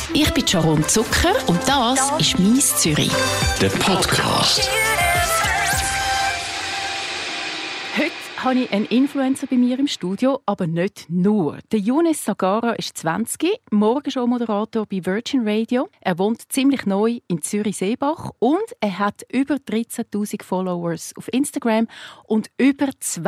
Ich bin Sharon Zucker und das ist «Mies Zürich». Der Podcast. Heute habe ich einen Influencer bei mir im Studio, aber nicht nur. Der Younes Sagara ist 20, Morgenshow-Moderator bei Virgin Radio. Er wohnt ziemlich neu in Zürich-Seebach und er hat über 13'000 Followers auf Instagram und über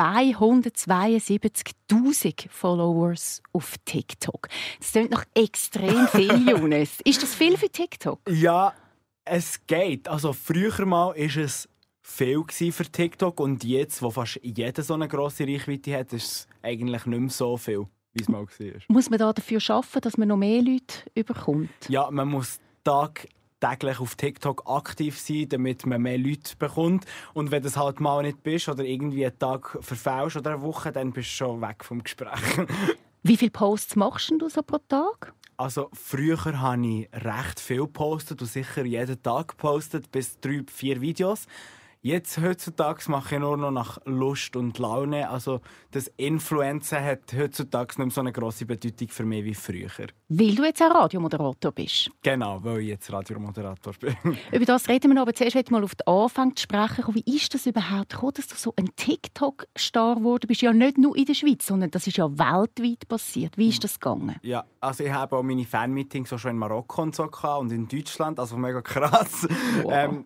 272'000 Followers auf TikTok. Das klingt noch extrem viel, Younes. Ist das viel für TikTok? Ja, es geht. Also früher mal ist es viel für TikTok und jetzt, wo fast jeder so eine grosse Reichweite hat, ist es eigentlich nicht mehr so viel, wie es mal war. Muss man dafür arbeiten, dass man noch mehr Leute überkommt? Ja, man muss täglich auf TikTok aktiv sein, damit man mehr Leute bekommt. Und wenn du es halt mal nicht bist oder irgendwie einen Tag verfällst oder eine Woche, dann bist du schon weg vom Gespräch. Wie viele Posts machst du so pro Tag? Also früher habe ich recht viel gepostet und sicher jeden Tag gepostet, bis 3-4 Videos. Jetzt, heutzutage, mache ich nur noch nach Lust und Laune. Also das Influenzen hat heutzutage nicht mehr so eine grosse Bedeutung für mich wie früher. Weil du jetzt auch Radiomoderator bist. Genau, weil ich jetzt Radiomoderator bin. Über das reden wir noch, aber zuerst möchte ich mal auf den Anfang zu sprechen kommen. Wie ist das überhaupt gekommen, dass du so ein TikTok-Star geworden bist? Ja, nicht nur in der Schweiz, sondern das ist ja weltweit passiert. Wie ist das gegangen? Ja, also ich habe auch meine Fanmeetings schon in Marokko und so gehabt und in Deutschland, also mega krass. Wow.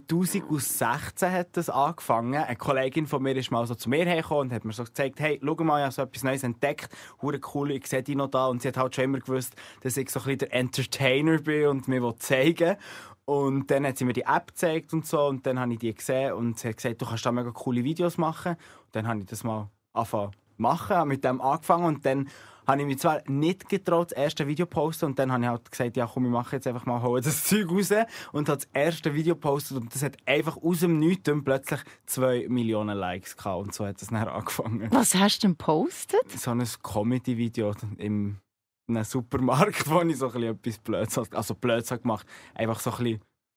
2016 hat das angefangen. Eine Kollegin von mir ist mal so zu mir hergekommen und hat mir so gesagt, hey, schau mal, ich habe so etwas Neues entdeckt, hure cool, ich sehe dich noch da. Und sie hat halt schon immer gewusst, dass ich so ein bisschen der Entertainer bin und mir zeigen will. Und dann hat sie mir die App gezeigt und so und dann habe ich die gesehen und sie hat gesagt, du kannst da mega coole Videos machen. Und dann habe ich das mal angefangen machen, mit dem angefangen und dann habe ich mich zwar nicht getraut, das erste Video zu posten und dann habe ich halt gesagt, ja komm, ich mache jetzt einfach mal, hole das Zeug raus und habe das erste Video gepostet und das hat einfach aus dem Nichts plötzlich 2 Millionen Likes gehabt und so hat es dann angefangen. Was hast du denn gepostet? So ein Comedy-Video in einem Supermarkt, wo ich so ein bisschen etwas Blödes gemacht habe. Einfach so ein bisschen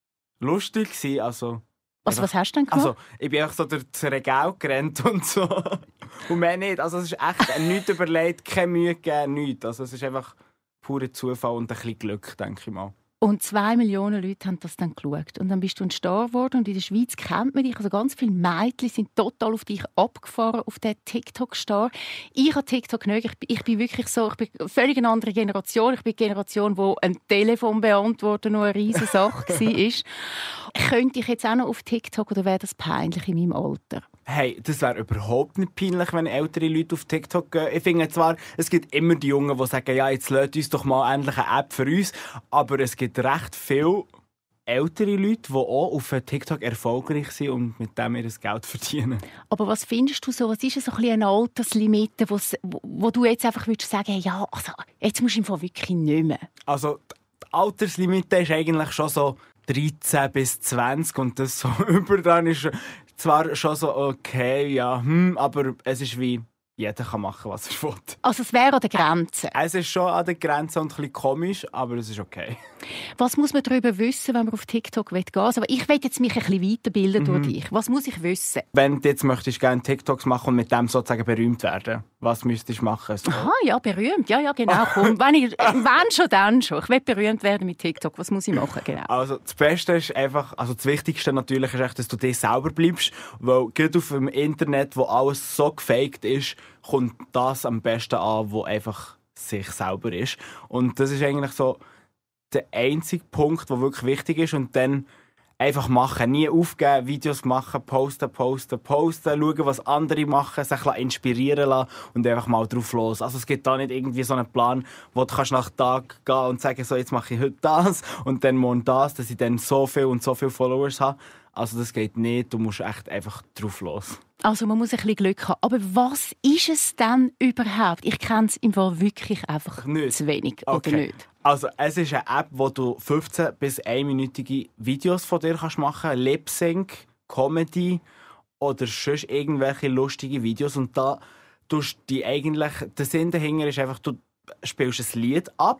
lustig gewesen, also Was hast du denn gemacht? also, ich bin einfach so durch das Regal gerannt und so. Und mehr nicht. Also, es ist echt nichts überlegt, keine Mühe gegeben, nichts. Also, es ist einfach purer Zufall und ein bisschen Glück, denke ich mal. Und 2 Millionen Leute haben das dann geschaut. Und dann bist du ein Star geworden. Und in der Schweiz kennt man dich. Also ganz viele Mädchen sind total auf dich abgefahren, auf den TikTok-Star. Ich habe TikTok nicht. Ich bin wirklich so, ich bin völlig eine andere Generation. Ich bin die Generation, wo ein Telefon beantworten noch eine riesige Sache war. Könnte ich jetzt auch noch auf TikTok oder wäre das peinlich in meinem Alter? Hey, das wäre überhaupt nicht peinlich, wenn ältere Leute auf TikTok gehen. Ich finde zwar, es gibt immer die Jungen, die sagen, ja, jetzt lädt uns doch mal endlich eine App für uns. Aber es gibt recht viele ältere Leute, die auch auf TikTok erfolgreich sind und mit dem ihr Geld verdienen. Aber was findest du so? Was ist so ein bisschen eine Alterslimite, wo du jetzt einfach würdest sagen, hey, ja, also, jetzt musst du im Fall wirklich nicht mehr? Also, die Alterslimite ist eigentlich schon so 13 bis 20 und das so über dann ist zwar schon so okay, ja, aber es ist wie jeder kann machen, was er will. Also es wäre an der Grenze. Es ist schon an der Grenze und ein bisschen komisch, aber es ist okay. Was muss man darüber wissen, wenn man auf TikTok gehen will? Also ich will jetzt mich ein bisschen weiterbilden durch dich. Was muss ich wissen? Wenn du jetzt möchtest gerne TikToks machen und mit dem sozusagen berühmt werden, was müsstest du machen? So. Aha, ja, berühmt. Ja, genau. Komm, wenn schon, dann schon. Ich will berühmt werden mit TikTok. Was muss ich machen? Genau. Also das Beste ist einfach, also das Wichtigste natürlich ist echt, dass du dir selber bleibst, weil gerade auf dem Internet, wo alles so gefaked ist, kommt das am besten an, wo einfach sich selber ist. Und das ist eigentlich so der einzige Punkt, der wirklich wichtig ist. Und dann einfach machen, nie aufgeben, Videos machen, posten, schauen, was andere machen, sich inspirieren lassen und einfach mal drauf los. Also es gibt da nicht irgendwie so einen Plan, wo du nach Tag gehen und sagen, so, jetzt mache ich heute das und dann morgen das, dass ich dann so viel und so viele Followers habe. Also das geht nicht, du musst echt einfach drauf los. Also man muss ein bisschen Glück haben. Aber was ist es denn überhaupt? Ich kenne es im Fall wirklich einfach nicht. Zu wenig, okay. oder nicht? Also es ist eine App, wo du 15 bis 1-minütige Videos von dir machen kannst. Lip-Sync, Comedy oder sonst irgendwelche lustige Videos. Und da tust du eigentlich, der Sinn dahinter ist einfach, du spielst ein Lied ab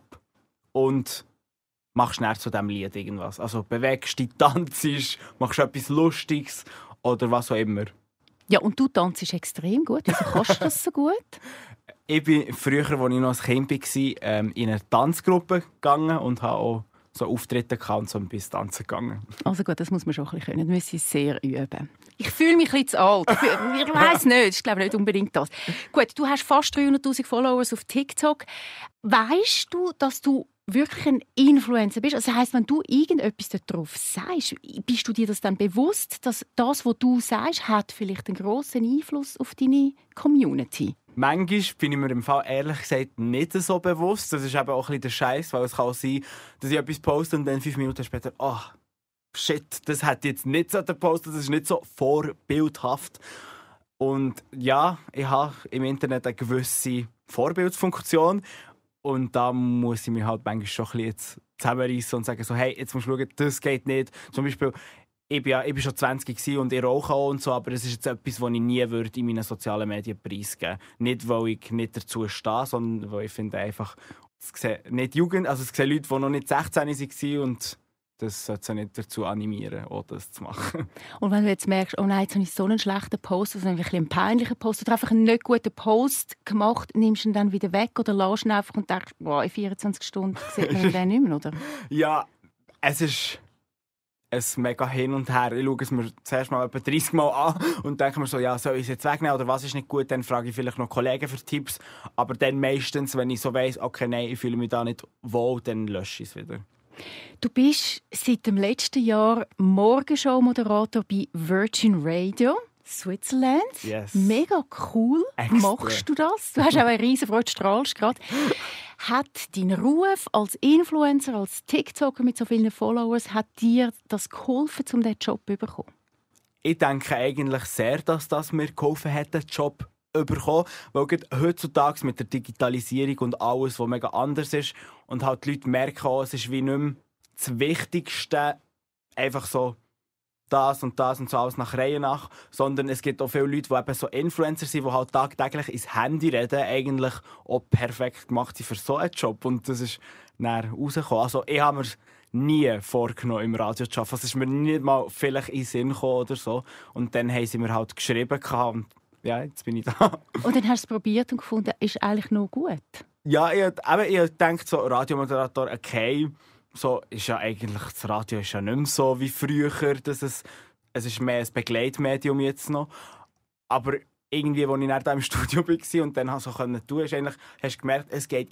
und machst näher zu diesem Lied irgendwas. Also bewegst dich, tanzt, machst etwas Lustiges oder was auch immer. Ja, und du tanzt extrem gut. Wieso kannst du das so gut? Ich bin früher, als ich noch ein Kind war, in eine Tanzgruppe gegangen und habe auch so Auftritte gehabt und so ein bisschen tanzen gegangen. Also gut, das muss man schon ein bisschen können. Das müssen Sie sehr üben. Ich fühle mich ein bisschen zu alt. Ich weiss nicht. Ich glaube nicht unbedingt das. Gut, du hast fast 300'000 Followers auf TikTok. Weisst du, dass du wirklich ein Influencer bist? Also das heisst, wenn du irgendetwas darauf sagst, bist du dir das dann bewusst, dass das, was du sagst, hat vielleicht einen grossen Einfluss auf deine Community? Manchmal bin ich mir im Fall ehrlich gesagt nicht so bewusst. Das ist eben auch ein bisschen der Scheiß, weil es kann auch sein, dass ich etwas poste und dann 5 Minuten später, shit, das hätte ich jetzt nicht so gepostet, das ist nicht so vorbildhaft. Und ja, ich habe im Internet eine gewisse Vorbildsfunktion und da muss ich mich halt manchmal schon ein bisschen jetzt zusammenreissen und sagen so, hey, jetzt musst du schauen, das geht nicht. Zum Beispiel, ich bin schon 20 und ich rauche auch und so, aber es ist jetzt etwas, das ich nie würde in meinen sozialen Medien preisgeben würde. Nicht, weil ich nicht dazu stehe, sondern weil ich finde einfach, es sehen nicht Jugend, also es sehen Leute, die noch nicht 16 waren und das sollte sie nicht dazu animieren, auch das zu machen. Und wenn du jetzt merkst, oh nein, jetzt habe ich so einen schlechten Post, also ein bisschen peinlichen Post oder einfach einen nicht guten Post gemacht, nimmst du ihn dann wieder weg oder lässt ihn einfach und denkst, boah, in 24 Stunden sieht man den nicht mehr, oder? Ja, es ist ein mega hin und her. Ich schaue es mir zuerst mal etwa 30 Mal an und denke mir so, ja, soll ich es jetzt wegnehmen oder was ist nicht gut? Dann frage ich vielleicht noch Kollegen für Tipps. Aber dann meistens, wenn ich so weiss, okay, nein, ich fühle mich da nicht wohl, dann lösche ich es wieder. Du bist seit dem letzten Jahr Morgenshow-Moderator bei Virgin Radio Switzerland. Yes. Mega cool. Extra. Machst du das? Du hast auch eine riesen Freude, strahlst gerade. Hat dein Ruf als Influencer, als TikToker mit so vielen Followers, hat dir das geholfen, um diesen Job zu bekommen? Ich denke eigentlich sehr, dass das mir geholfen hat, den Job zu bekommen. Weil heutzutage mit der Digitalisierung und alles, was mega anders ist, und halt die Leute merken auch, es ist wie nicht mehr das Wichtigste, einfach so das und so alles nach Reihe nach, sondern es gibt auch viele Leute, die eben so Influencer sind, die halt tagtäglich ins Handy reden, eigentlich auch perfekt gemacht sind für so einen Job. Und das ist dann rausgekommen. Also ich habe mir nie vorgenommen, im Radio zu arbeiten. Es ist mir nicht mal vielleicht in den Sinn gekommen oder so. Und dann haben sie mir halt geschrieben und ja, jetzt bin ich da. Und dann hast du es probiert und gefunden, ist eigentlich noch gut? Ja, ich denke so, Radiomoderator, okay, so ist ja eigentlich, das Radio ist ja nicht mehr so wie früher, dass es ist mehr ein Begleitmedium jetzt noch. Aber irgendwie, als ich dann da im Studio war und dann so tun konnte, hast du gemerkt, es geht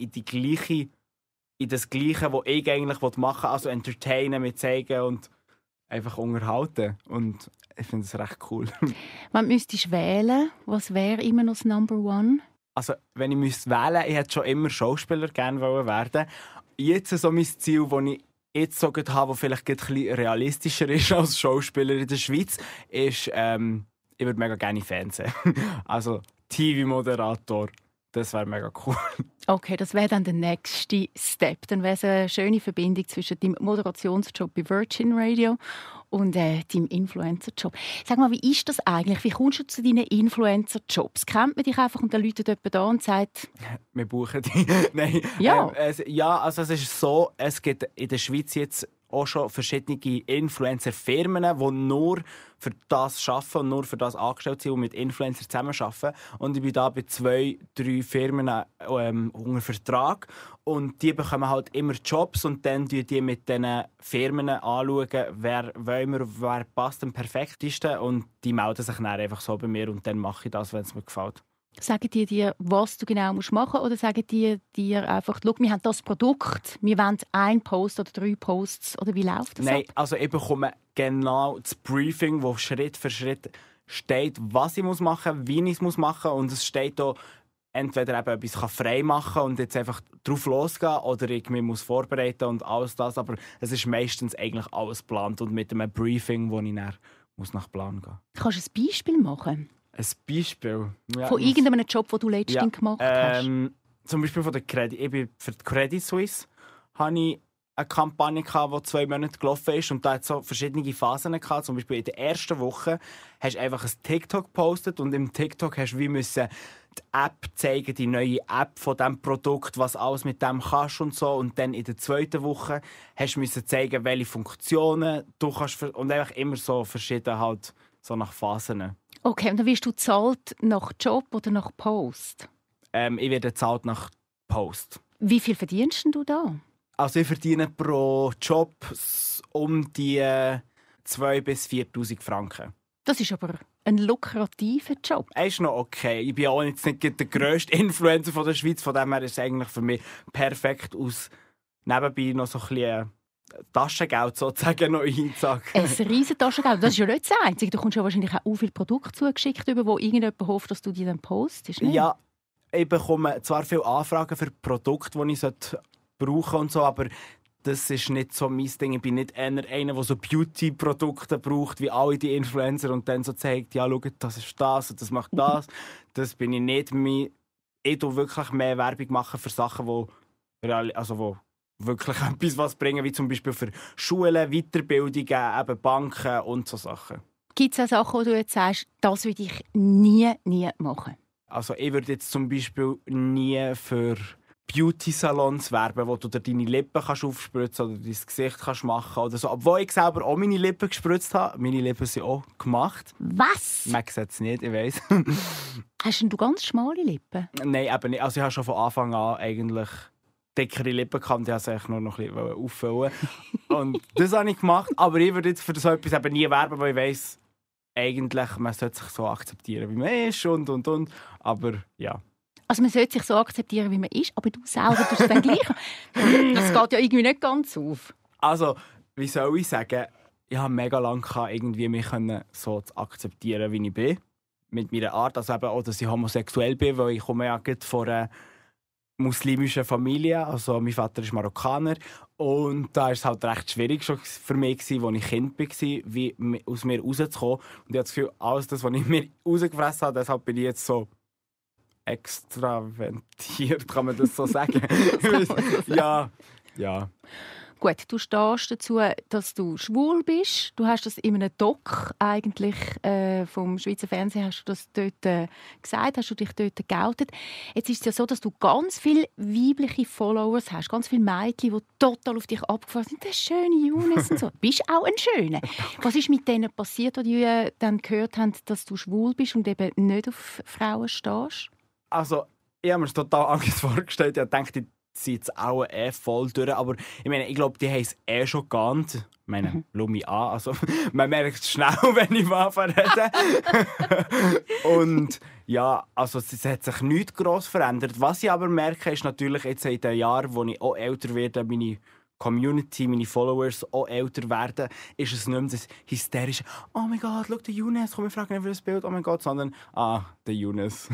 in das Gleiche, was ich eigentlich machen will, also entertainen, mit zeigen und einfach unterhalten. Und ich finde es recht cool. Wenn du müsstest wählen, was wäre immer noch das Number One? Also, wenn ich wählen müsste, ich hätte schon immer Schauspieler gerne werden. Jetzt so mein Ziel, das ich jetzt so habe, das vielleicht ein bisschen realistischer ist als Schauspieler in der Schweiz, ist, ich würde mega gerne Fernsehen. Also TV-Moderator, das wäre mega cool. Okay, das wäre dann der nächste Step. Dann wäre es eine schöne Verbindung zwischen deinem Moderationsjob bei Virgin Radio und deinem Influencer-Job. Sag mal, wie ist das eigentlich? Wie kommst du zu deinen Influencer-Jobs? Kennt man dich einfach und dann läutet jemand da und sagt... Wir buchen die. Nein. Ja. Also es ist so, es gibt in der Schweiz jetzt auch schon verschiedene Influencer-Firmen, die nur für das arbeiten und nur für das angestellt sind und mit Influencern zusammenarbeiten. Und ich bin da bei 2-3 Firmen unter Vertrag. Und die bekommen halt immer Jobs und dann schauen die mit diesen Firmen anschauen, wer passt am perfektesten. Und die melden sich dann einfach so bei mir und dann mache ich das, wenn es mir gefällt. Sagen die dir, was du genau machen musst? Oder sagen die dir einfach, schau, wir haben das Produkt, wir wollen 1 Post oder 3 Posts? Oder wie läuft das? Nein, also ich bekomme genau das Briefing, wo Schritt für Schritt steht, was ich machen muss, wie ich es machen muss. Und es steht da, entweder eben etwas frei machen und jetzt einfach drauf losgehen oder ich mich vorbereiten und alles das. Aber es ist meistens eigentlich alles geplant und mit einem Briefing, wo ich dann nach Plan gehen muss. Kannst du ein Beispiel machen? Ein Beispiel? Ja, von irgendeinem Job, den du letztens gemacht hast? Zum Beispiel von der für die Credit Suisse hatte ich eine Kampagne, die 2 Monate gelaufen ist. Und da hat es so verschiedene Phasen gehabt. Zum Beispiel in der ersten Woche hast du einfach ein TikTok gepostet und im TikTok hast du die App zeigen, die neue App von diesem Produkt, was alles mit dem kannst und so. Und dann in der zweiten Woche hast du zeigen, welche Funktionen du kannst. Und einfach immer so verschieden halt, so nach Phasen. Okay, und dann wirst du gezahlt nach Job oder nach Post? ich werde bezahlt nach Post. Wie viel verdienst denn du da? Also ich verdiene pro Job um die 2'000 bis 4'000 Franken. Das ist aber ein lukrativer Job. Er ist noch okay. Ich bin auch jetzt nicht der grösste Influencer von der Schweiz. Von dem her ist es eigentlich für mich perfekt, aus nebenbei noch so ein bisschen Taschengeld sozusagen noch einzusagen. Ein riesen Taschengeld. Das ist ja nicht das Einzige. Du kommst ja wahrscheinlich auch viele Produkte zugeschickt, wo irgendjemand hofft, dass du die dann postest. Nicht? Ja, ich bekomme zwar viele Anfragen für Produkte, die ich brauchen sollte und so, aber das ist nicht so mein Ding. Ich bin nicht einer, der so Beauty-Produkte braucht, wie alle die Influencer und dann so zeigt, ja, schau, das ist das und das macht das. Das bin ich nicht. Ich tue wirklich mehr Werbung machen für Sachen, wo wirklich etwas was bringen, wie zum Beispiel für Schulen, Weiterbildungen, eben Banken und so Sachen. Gibt es auch Sachen, wo du jetzt sagst, das würde ich nie machen? Also ich würde jetzt zum Beispiel nie für Beauty-Salons werben, wo du dir deine Lippen kannst aufspritzen oder dein Gesicht kannst machen oder so. Obwohl ich selber auch meine Lippen gespritzt habe. Meine Lippen sind auch gemacht. Was? Man sieht es nicht, ich weiss. Hast denn du ganz schmale Lippen? Nein, eben nicht. Also ich habe schon von Anfang an eigentlich dickere Lippen gehabt und ich wollte es nur noch ein bisschen auffüllen. Und das habe ich gemacht. Aber ich würde jetzt für so etwas eben nie werben, weil ich weiss, eigentlich, man sollte sich so akzeptieren, wie man ist und. Aber ja. Also man sollte sich so akzeptieren, wie man ist, aber du selber tust es dann gleich. Das geht ja irgendwie nicht ganz auf. Also, wie soll ich sagen, ich habe mega lange irgendwie mich so zu akzeptieren, wie ich bin. Mit meiner Art, also eben auch, dass ich homosexuell bin, weil ich komme ja von einer muslimischen Familie, also mein Vater ist Marokkaner und da war es halt recht schwierig schon für mich, als ich Kind war, wie aus mir rauszukommen. Und ich habe das Gefühl, alles das, was ich mir rausgefressen habe, deshalb bin ich jetzt so extraventiert, kann man das so sagen? Ja. Gut, du stehst dazu, dass du schwul bist. Du hast das in einem Doc eigentlich vom Schweizer Fernsehen hast du das dort gesagt, hast du dich dort geoutet. Jetzt ist es ja so, dass du ganz viele weibliche Followers hast, ganz viele Mädchen, die total auf dich abgefahren sind. Der schöne Younes und so. Du bist auch ein Schöner. Was ist mit denen passiert, als die dann gehört haben, dass du schwul bist und eben nicht auf Frauen stehst? Also, ich habe mir das total anders vorgestellt. Ich dachte, sind jetzt auch voll durch. Aber ich glaube, die haben es schon geahnt. Ich meine, schau mich an. Also, man merkt es schnell, wenn ich anfange zu reden. Und ja, also es hat sich nichts gross verändert. Was ich aber merke, ist natürlich jetzt in den Jahren, wo ich auch älter werde, meine Community, meine Followers auch älter werden, ist es nicht mehr das hysterische «Oh mein Gott, schau, der Younes, komm, wir fragen nicht für das Bild, oh mein Gott», sondern der Younes.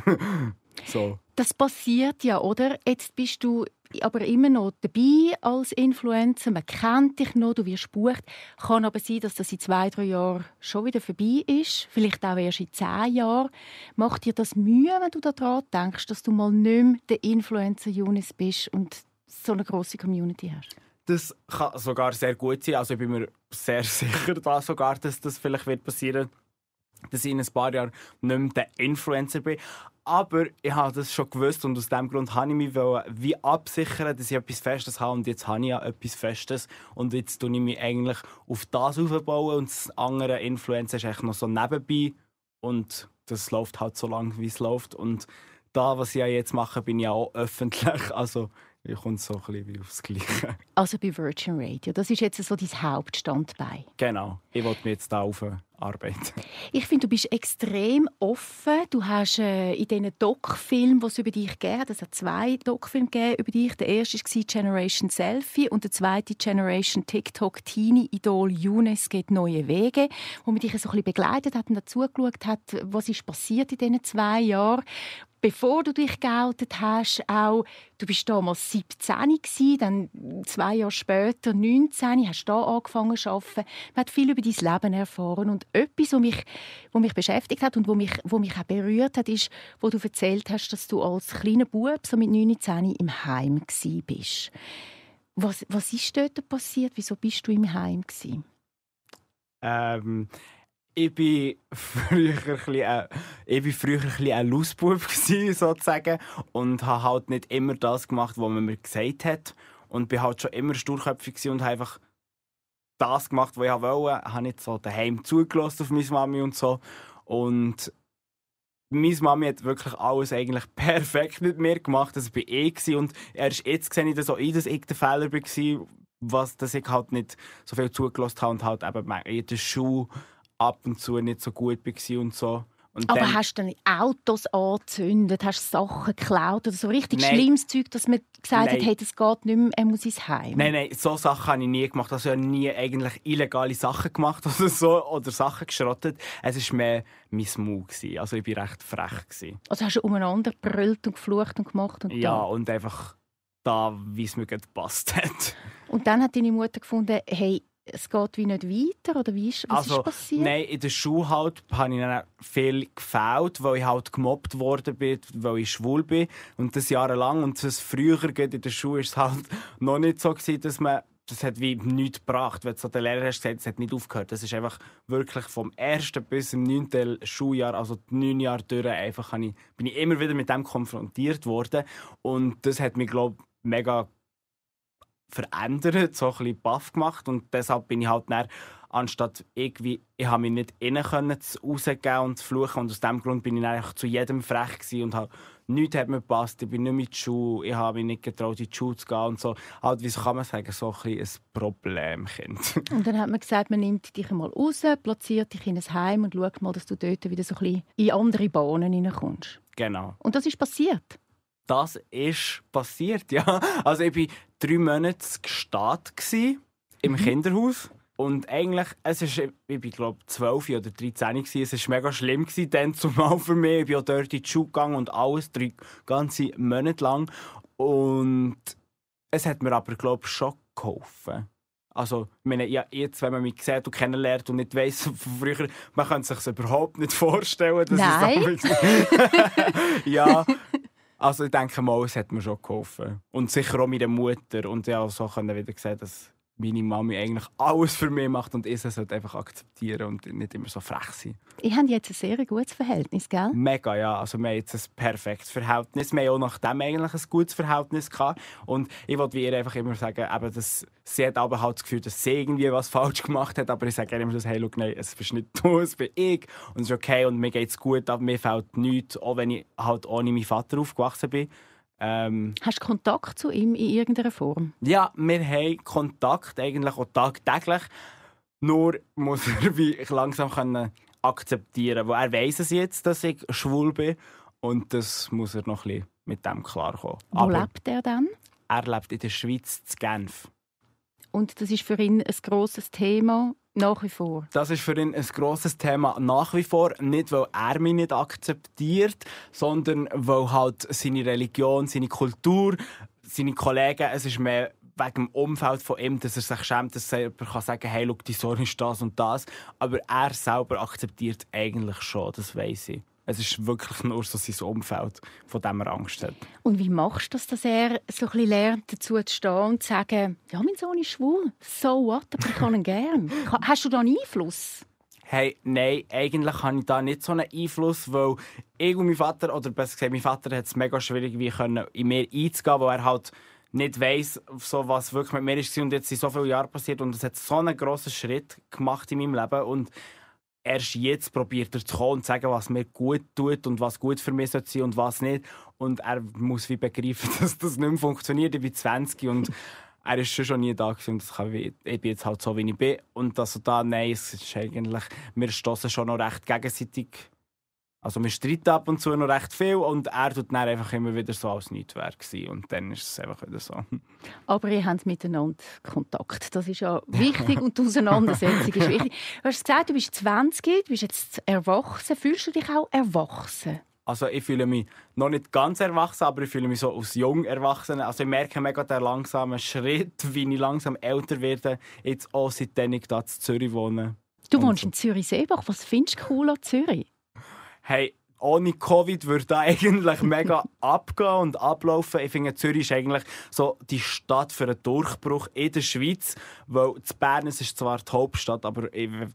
So. Das passiert ja, oder? Jetzt bist du aber immer noch dabei als Influencer. Man kennt dich noch, du wirst gebucht. Kann aber sein, dass das in 2-3 Jahren schon wieder vorbei ist. Vielleicht auch erst in 10 Jahren. Macht dir das Mühe, wenn du daran denkst, dass du mal nicht mehr der Influencer Younes bist und so eine grosse Community hast? Das kann sogar sehr gut sein. Also ich bin mir sehr sicher, dass das vielleicht wird passieren, dass ich in ein paar Jahren nicht mehr der Influencer bin. Aber ich habe das schon gewusst und aus diesem Grund habe ich mich wie absichern, dass ich etwas Festes habe. Und jetzt habe ich ja etwas Festes. Und jetzt baue ich mich eigentlich auf das aufbauen. Und das andere Influencer ist eigentlich noch so nebenbei. Und das läuft halt so lange, wie es läuft. Und da, was ich ja jetzt mache, bin ich ja auch öffentlich. Also ich komme so ein bisschen wie aufs Gleiche. Also bei Virgin Radio. Das ist jetzt so dein Hauptstandbein. Genau. Ich wollte mich jetzt da arbeiten. Ich finde, du bist extrem offen. Du hast in diesen Doc-Filmen, die es über dich gegeben hat, es hat 2 Doc-Filme über dich. Der erste war «Generation Selfie» und der zweite «Generation TikTok Teenie Idol Younes geht neue Wege», wo man dich so ein bisschen begleitet hat und dazu geschaut hat, was ist passiert in diesen 2 Jahren. Bevor du dich geoutet hast, auch, du bist damals 17 gsi, dann 2 Jahre später 19, hast da angefangen zu arbeiten. Man hat viel über dein Leben erfahren und etwas, was mich beschäftigt hat und was mich auch berührt hat, ist, wo du erzählt hast, dass du als kleiner Bub so mit 19 im Heim gsi bist. Was ist dort passiert? Wieso bist du im Heim gsi? Ich war früher ein bisschen ein Lausbub sozusagen und habe halt nicht immer das gemacht, was man mir gesagt hat. Und war halt schon immer sturköpfig und habe einfach das gemacht, was ich wollte. Ich habe nicht so daheim zugelassen auf meine Mami und so. Und Meine Mami hat wirklich alles eigentlich perfekt mit mir gemacht. Das war ich. Und erst jetzt sehe ich das auch ein, dass ich der Fehler war, dass ich halt nicht so viel zugelassen habe und halt eben in der Schule ab und zu nicht so gut war und so. Und Aber dann, hast du dann Autos angezündet, hast Sachen geklaut oder so richtig Nein. schlimmes Zeug, dass man gesagt hat, Nein. hey, das geht nicht mehr, er muss ins Heim? Nein, so Sachen habe ich nie gemacht. Also ich habe nie eigentlich illegale Sachen gemacht oder so, oder Sachen geschrottet. Es war mehr mein Maul. Also ich war recht frech. Also hast du umeinander gebrüllt und geflucht und gemacht und Ja, da. und einfach da, wie es mir gerade gepasst hat. Und dann hat deine Mutter gefunden, hey, es geht wie nicht weiter, oder was ist passiert? Nein, in der Schule halt habe ich dann viel gefällt, weil ich halt gemobbt worden bin, weil ich schwul bin. Und das jahrelang. Und das früher in der Schule ist es halt noch nicht so gewesen, dass man das hat wie nichts gebracht. Wenn du so den Lehrer hast gesagt, es hat nicht aufgehört. Das ist einfach wirklich vom 1. bis zum 9. Schuljahr, also 9 Jahre durch, einfach bin ich immer wieder mit dem konfrontiert worden. Und das hat mich, glaube ich, mega verändert, so ein bisschen baff gemacht. Und deshalb bin ich halt dann, anstatt ich habe mich nicht innen rausgeben und zu fluchen. Und aus diesem Grund bin ich dann zu jedem frech gewesen und halt, nichts hat mir gepasst. Ich bin nicht mehr in die Schule, ich habe mich nicht getraut, in die Schule zu gehen und so. Halt, wie kann man sagen, so ein bisschen ein Problemkind. Und dann hat man gesagt, man nimmt dich einmal raus, platziert dich in ein Heim und schaut mal, dass du dort wieder so ein bisschen in andere Bahnen hineinkommst. Genau. Und das ist passiert? Das ist passiert, ja. Also ich war 3 Monate gestartet im Kinderhaus. Und eigentlich, ich war glaube 12 oder 13 gewesen. Es war mega schlimm dann zumal für mich. Ich bin auch dort in die Schule gegangen und alles, 3 ganze Monate lang. Und es hat mir aber, glaube ich, schon geholfen. Also, ich meine, jetzt, wenn man mich sieht und kennenlernt und nicht weiss von früher, man kann sich das überhaupt nicht vorstellen. Dass Nein. Ja. Also ich denke mal, es hat mir schon geholfen. Und sicher auch meine Mutter. Und ja, so können wieder sehen, dass meine Mami eigentlich alles für mich macht und ich es halt einfach akzeptieren und nicht immer so frech sein. Ich habe jetzt ein sehr gutes Verhältnis, gell? Mega, ja. Also wir haben jetzt ein perfektes Verhältnis. Wir haben auch nach dem eigentlich ein gutes Verhältnis gehabt. Und ich wollte wie ihr einfach immer sagen, eben, dass sie hat aber halt das Gefühl, dass sie irgendwie was falsch gemacht hat. Aber ich sage immer so, hey, schau, nein, es bist nicht du, es bin ich. Und es ist okay und mir geht es gut, aber mir fällt nichts, auch wenn ich halt ohne meinen Vater aufgewachsen bin. Hast du Kontakt zu ihm in irgendeiner Form? Ja, wir haben Kontakt eigentlich auch tagtäglich. Nur muss er wie langsam können akzeptieren, weil er weiss es jetzt, dass ich schwul bin. Und das muss er noch ein bisschen mit dem klarkommen. Wo lebt er dann? Er lebt in der Schweiz, in Genf. Und das ist für ihn ein grosses Thema nach wie vor? Das ist für ihn ein grosses Thema nach wie vor. Nicht, weil er mich nicht akzeptiert, sondern weil halt seine Religion, seine Kultur, seine Kollegen, es ist mehr wegen dem Umfeld von ihm, dass er sich schämt, dass er selber sagen kann, hey, schau, die Sohn ist das und das. Aber er selber akzeptiert eigentlich schon, das weiss ich. Es ist wirklich nur so sein Umfeld, von dem er Angst hat. Und wie machst du das, dass er so ein bisschen lernt, dazu zu stehen und zu sagen, ja, mein Sohn ist schwul, so what, aber ich kann ihn gerne. Hast du da einen Einfluss? Hey, nein, eigentlich habe ich da nicht so einen Einfluss, weil ich und mein Vater, oder besser gesagt, mein Vater hat es mega schwierig, wie in mir einzugehen, weil er halt nicht weiss, so was wirklich mit mir war. Und jetzt sind so viele Jahre passiert und es hat so einen grossen Schritt gemacht in meinem Leben. Und erst jetzt probiert er zu kommen und zu sagen, was mir gut tut und was gut für mich sein sollte und was nicht. Und er muss wie begreifen, dass das nicht mehr funktioniert. Ich bin 20 und er war schon nie da gewesen. Und das kann ich bin jetzt halt so, wie ich bin. Und also da, nein, es ist eigentlich, wir stossen schon noch recht gegenseitig. Also wir streiten ab und zu noch recht viel und er tut dann einfach immer wieder so, als nichts wäre gewesen. Und dann ist es einfach wieder so. Aber ihr habt miteinander Kontakt. Das ist ja wichtig und die Auseinandersetzung ist wichtig. Du hast gesagt, du bist 20, du bist jetzt erwachsen. Fühlst du dich auch erwachsen? Also ich fühle mich noch nicht ganz erwachsen, aber ich fühle mich so als jung erwachsen. Also ich merke mega den langsamen Schritt, wie ich langsam älter werde. Jetzt auch seitdem ich hier in Zürich wohne. Du wohnst in Zürich-Seebach. Was findest du cool an Zürich? Hey, ohne Covid würde da eigentlich mega abgehen und ablaufen. Ich finde, Zürich ist eigentlich so die Stadt für einen Durchbruch in der Schweiz. Weil Bern ist zwar die Hauptstadt, aber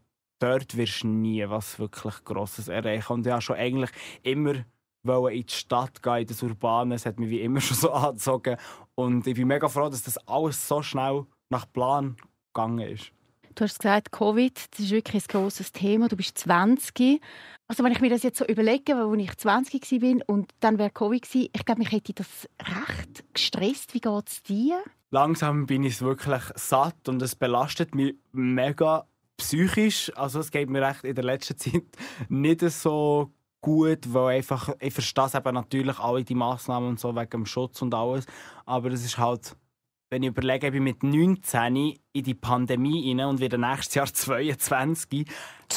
dort wirst du nie was wirklich Grosses erreichen. Und ich wollte schon eigentlich immer in die Stadt gehen, in das Urbane. Es hat mich wie immer schon so angezogen. Und ich bin mega froh, dass das alles so schnell nach Plan gegangen ist. Du hast gesagt, Covid, das ist wirklich ein grosses Thema. Du bist 20. Also wenn ich mir das jetzt so überlege, als ich 20 war und dann wäre Covid gewesen, ich glaube, mich hätte das recht gestresst. Wie geht es dir? Langsam bin ich wirklich satt und es belastet mich mega psychisch. Also es geht mir echt in der letzten Zeit nicht so gut, weil einfach, ich verstehe es eben natürlich alle die Massnahmen und so wegen dem Schutz und alles, aber es ist halt, wenn ich überlege, ich bin mit 19 in die Pandemie rein und wieder nächstes Jahr 22.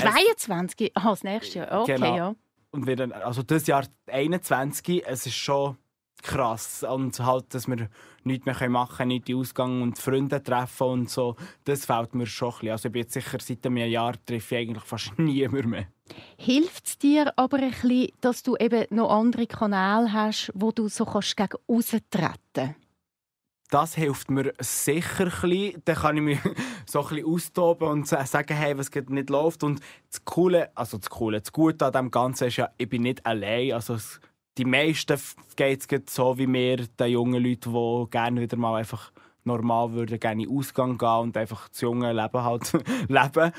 22? Aha, das nächste Jahr. Okay, genau. ja. Und wieder, also das Jahr 21, es ist schon krass. Und halt, dass wir nichts mehr machen können, nicht in Ausgang und Freunde treffen und so, das fehlt mir schon ein bisschen. Also ich bin jetzt sicher, seit einem Jahr treffe ich eigentlich fast niemand mehr. Hilft es dir aber ein bisschen, dass du eben noch andere Kanäle hast, wo du so gegen austreten kannst? Das hilft mir sicher ein bisschen. Dann kann ich mich so ein bisschen austoben und sagen, hey, was geht nicht läuft. Und das Gute an dem Ganzen ist ja, ich bin nicht allein. Also die meisten geht es so wie mir, den jungen Leuten, die gerne wieder mal einfach normal würden, gerne in den Ausgang gehen und einfach das junge Leben halt leben.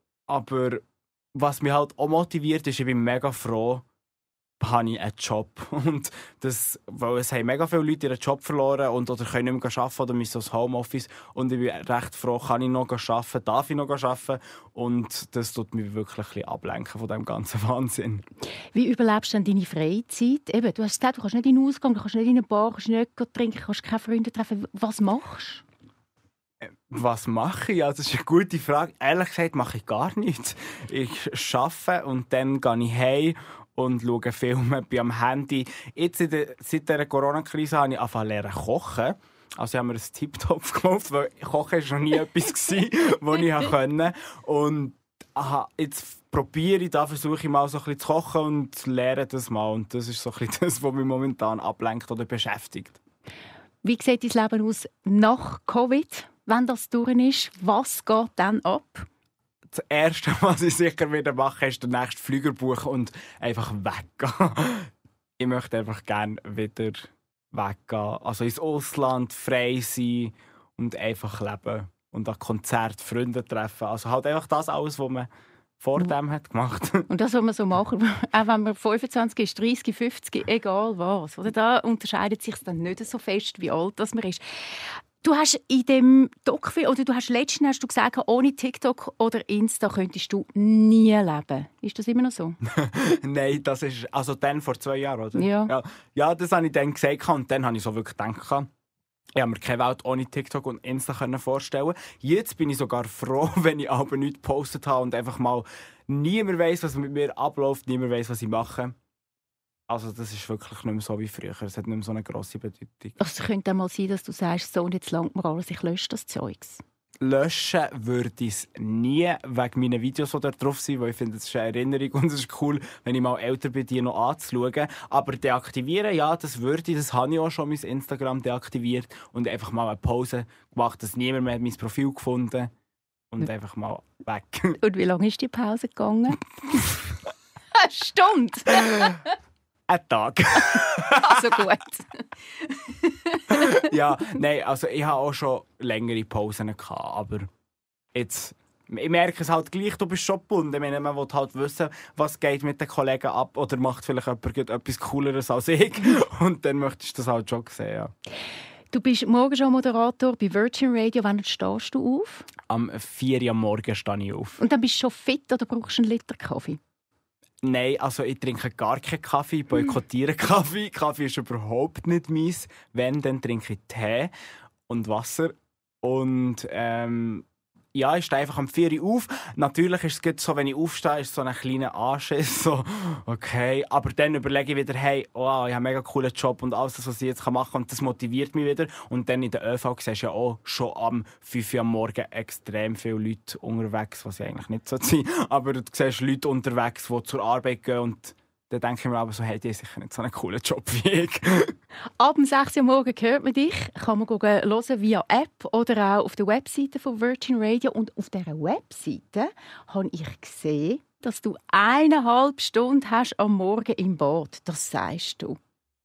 Aber was mich halt auch motiviert ist, ich bin mega froh, habe ich einen Job. Und das, weil es haben mega viele Leute ihren Job verloren oder können nicht mehr arbeiten oder müssen ins Homeoffice. Und ich bin recht froh, kann ich noch arbeiten, darf ich noch arbeiten. Und das tut mich wirklich ein bisschen ablenken von diesem ganzen Wahnsinn. Wie überlebst du denn deine Freizeit? Eben, du hast gesagt, du kannst nicht in den Ausgang, du kannst nicht in eine Bar, du kannst nicht trinken, du kannst keine Freunde treffen. Was machst du? Was mache ich? Ja, das ist eine gute Frage. Ehrlich gesagt mache ich gar nichts. Ich arbeite und dann gehe ich heim und schaue Filme, bin am Handy. Jetzt seit der Corona-Krise habe ich angefangen zu kochen. Also ich habe mir einen Tiptopf gekauft, weil Kochen war noch nie etwas, was ich konnte. Und jetzt versuche ich mal so ein bisschen zu kochen und lerne das mal. Und das ist so ein bisschen das, was mich momentan ablenkt oder beschäftigt. Wie sieht dein Leben aus nach Covid? Wenn das durch ist, was geht dann ab? Das Erste, was ich sicher wieder mache, ist den nächsten Flüger buchen und einfach weggehen. Ich möchte einfach gerne wieder weggehen. Also ins Ausland, frei sein und einfach leben. Und an Konzert Freunde treffen. Also halt einfach das alles, was man vor dem hat gemacht. Und das, was man so machen, auch wenn man 25 ist, 30, 50, egal was. Oder da unterscheidet es sich dann nicht so fest, wie alt das man ist. Du hast in dem Doc-Film, oder du hast letztens hast du gesagt, ohne TikTok oder Insta könntest du nie leben. Ist das immer noch so? Nein, das ist also dann vor 2 Jahren, oder? Ja. Ja, das habe ich dann gesagt und dann habe ich so wirklich gedacht, ich habe mir keine Welt ohne TikTok und Insta vorstellen. Jetzt bin ich sogar froh, wenn ich aber nichts gepostet habe und einfach mal niemand weiss, was mit mir abläuft, niemand weiss, was ich mache. Also das ist wirklich nicht mehr so wie früher. Es hat nicht mehr so eine grosse Bedeutung. Also es könnte mal sein, dass du sagst, so und jetzt langt mir alles, ich lösche das Zeugs. Löschen würde ich es nie wegen meiner Videos, die da drauf sind, weil ich finde, das ist eine Erinnerung und es ist cool, wenn ich mal älter bin, die noch anzuschauen. Aber deaktivieren, ja, das würde ich. Das habe ich auch schon mein Instagram deaktiviert und einfach mal eine Pause gemacht, dass niemand mehr mein Profil gefunden und einfach mal weg. Und wie lange ist die Pause gegangen? Eine Stunde! Ein Tag. Also gut. Ja, nein, also ich hatte auch schon längere Pausen gehabt, aber jetzt, ich merke es halt gleich, du bist schon gebunden. Ich meine, man will halt wissen, was geht mit den Kollegen ab oder macht vielleicht jemand etwas Cooleres als ich und dann möchtest du das halt schon sehen, ja. Du bist morgen schon Moderator bei Virgin Radio. Wann stehst du auf? Am 4 Uhr am Morgen stehe ich auf. Und dann bist du schon fit oder brauchst du einen Liter Kaffee? Nein, also ich trinke gar keinen Kaffee, ich boykottiere Kaffee. Kaffee ist überhaupt nicht meins. Wenn, dann trinke ich Tee und Wasser. Und ja, ich stehe einfach am 4 Uhr auf. Natürlich ist es so, wenn ich aufstehe, ist so ein kleiner Anschiss. So, okay. Aber dann überlege ich wieder, hey, oh, ich habe einen mega coolen Job und alles, was ich jetzt machen kann. Und das motiviert mich wieder. Und dann in der ÖV siehst du ja auch schon am 5 Uhr am Morgen extrem viele Leute unterwegs, was ja eigentlich nicht so sein. Aber du siehst Leute unterwegs, die zur Arbeit gehen und dann denke ich mir aber so, hey, die haben sicher nicht so einen coolen Job wie ich. Ab 6 Uhr morgen hört man dich. Kann man hören via App oder auch auf der Webseite von Virgin Radio. Und auf dieser Webseite habe ich gesehen, dass du 1,5 Stunden hast am Morgen im Bad. Das sagst du.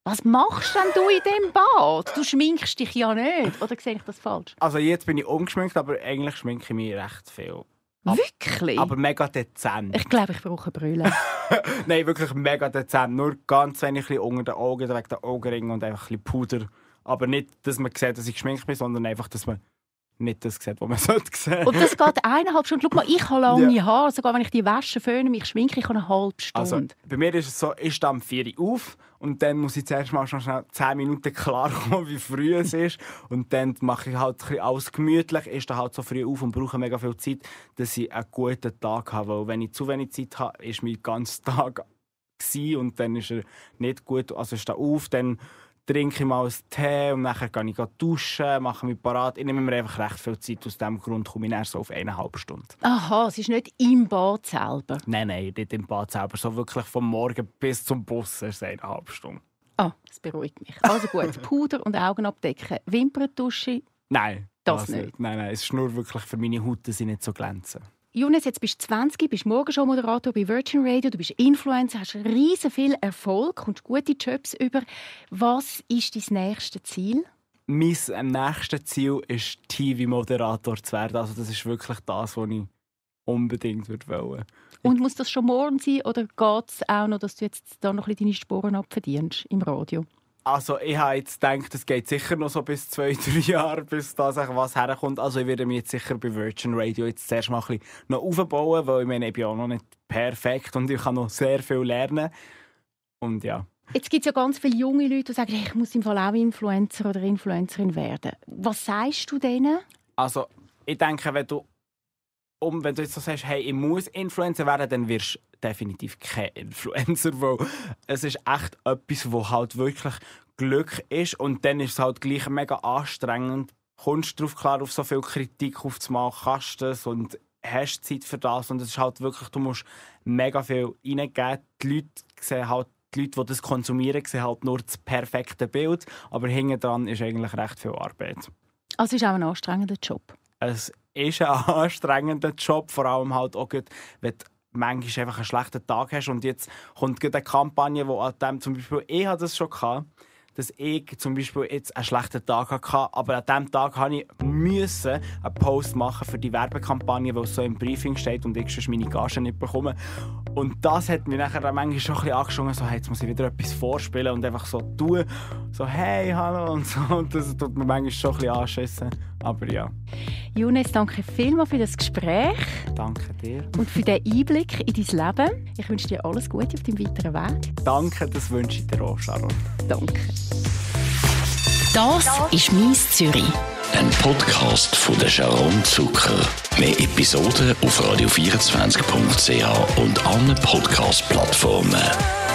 Was machst denn du in diesem Bad? Du schminkst dich ja nicht. Oder sehe ich das falsch? Also jetzt bin ich umgeschminkt, aber eigentlich schminke ich mich recht viel. Wirklich? Aber mega dezent. Ich glaube, ich brauche Brille. Nein, wirklich mega dezent. Nur ganz wenig unter den Augen, wegen den Augenringen und einfach ein bisschen Puder. Aber nicht, dass man sieht, dass ich geschminkt bin, sondern einfach, dass man nicht das sieht, was man sollte sehen. Und das geht 1,5 Stunden. Schau mal, ich habe lange Haare. Sogar wenn ich die wasche, föhne, mich schminke, ich habe eine halbe Stunde. Also, bei mir ist es so, ich stehe um 4 Uhr auf und dann muss ich zuerst mal schon schnell 10 Minuten klarkommen, wie früh es ist. Und dann mache ich halt ein bisschen alles gemütlich. Ich stehe halt so früh auf und brauche mega viel Zeit, dass ich einen guten Tag habe. Weil wenn ich zu wenig Zeit habe, ist mein ganzer Tag gewesen und dann ist er nicht gut. Also ich stehe auf, dann trinke ich mal einen Tee und nachher gehe ich duschen, mache mich parat. Ich nehme mir einfach recht viel Zeit. Aus diesem Grund komme ich dann so auf 1,5 Stunden. Aha, es ist nicht im Bad selber. Nein, nicht im Bad selber. So wirklich vom Morgen bis zum Bus ist es 1,5 Stunden. Ah, das beruhigt mich. Also gut, Puder und Augen abdecken. Wimperntusche? Nein. Das nicht? Nein, es ist nur wirklich für meine Haut, dass sie nicht so glänzen. Jonas, jetzt bist du 20, bist Morgenshow-Moderator bei Virgin Radio, du bist Influencer, hast riesen viel Erfolg, kommst gute Jobs über. Was ist dein nächstes Ziel? Mein nächstes Ziel ist, TV-Moderator zu werden. Also das ist wirklich das, was ich unbedingt wollen. Und muss das schon morgen sein oder geht es auch noch, dass du jetzt da noch ein bisschen deine Sporen abverdienst im Radio? Also ich habe jetzt gedacht, es geht sicher noch so bis 2-3 Jahre, bis da was herkommt. Also ich werde mich jetzt sicher bei Virgin Radio jetzt zuerst mal ein bisschen noch aufbauen, weil ich meine, ich bin auch noch nicht perfekt und ich kann noch sehr viel lernen. Und ja. Jetzt gibt es ja ganz viele junge Leute, die sagen, ich muss im Fall auch Influencer oder Influencerin werden. Was sagst du denen? Also ich denke, wenn du jetzt so sagst, hey, ich muss Influencer werden, dann wirst du definitiv kein Influencer, weil es ist echt etwas, wo halt wirklich Glück ist und dann ist es halt gleich mega anstrengend. Kommst du darauf klar, auf so viel Kritik aufzumachen, kannst du das und hast Zeit für das und es ist halt wirklich, du musst mega viel reingeben. Die Leute, die das konsumieren, sehen halt nur das perfekte Bild, aber hinten dran ist eigentlich recht viel Arbeit. Also es ist auch ein anstrengender Job? Es ist ein anstrengender Job, vor allem halt auch, wenn du manchmal einfach einen schlechten Tag hast und jetzt kommt eine Kampagne, die an dem zum Beispiel, ich hatte das schon gehabt, dass ich zum Beispiel jetzt einen schlechten Tag hatte, aber an diesem Tag musste ich einen Post machen für die Werbekampagne, weil es so im Briefing steht und ich sonst meine Gage nicht bekomme. Und das hat mich nachher manchmal schon ein bisschen angeschoben, so, hey, jetzt muss ich wieder etwas vorspielen und einfach so tun, so hey, hallo und so. Und das tut mir manchmal schon ein bisschen anschissen, aber ja. Jonas, danke vielmals für das Gespräch. Danke dir. Und für den Einblick in dein Leben. Ich wünsche dir alles Gute auf deinem weiteren Weg. Danke, das wünsche ich dir auch, Sharon. Danke. Das ist «Mies Zürich». Ein Podcast von der Sharon Zucker. Mehr Episoden auf radio24.ch und allen Podcast-Plattformen.